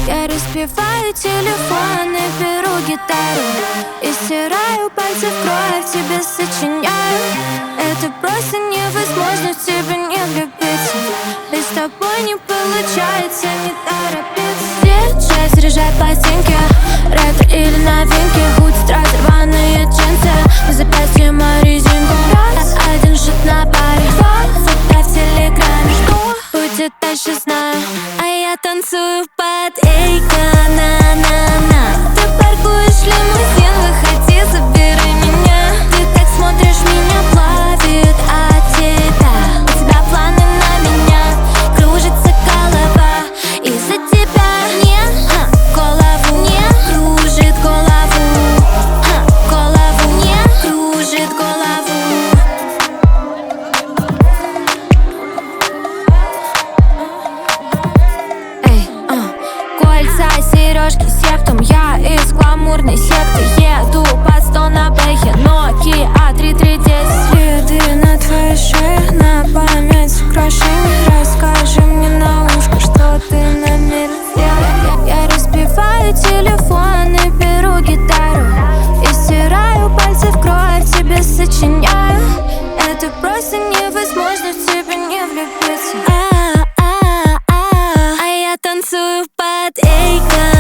Я распеваю телефон и беру гитару и стираю пальцы в кровь, тебе сочиняю. Это просто невозможно в тебя не влюбиться. И с тобой не получается не торопиться. Диджей, заряжай пластинки, ретро или новинки. Худ, страйт, рваные джинсы, на запястье мою резинку. Раз, один шот на паре, фото в телеграме. Что будет дальше, знаю, а я танцую под эй, на-на-на. Ты паркуешь лимузин, выходи, забери меня. Ты так смотришь, меня плавит от тебя. У тебя планы на меня, кружится голова из-за тебя. Не, голову не кружит голову, голову не кружит голову. Эй, кольца, сережки, септум. Я из гламурной секты. Еду под 100 на бэхе, Nokia A3310. Следы на твоей шее, на память украшений. Расскажи мне на ушко, что ты намерен сделать. Я распеваю телефон и беру гитару и стираю пальцы в кровь, тебе сочиняю. Это просто невозможно в тебя не влюбиться. А я танцую под эй.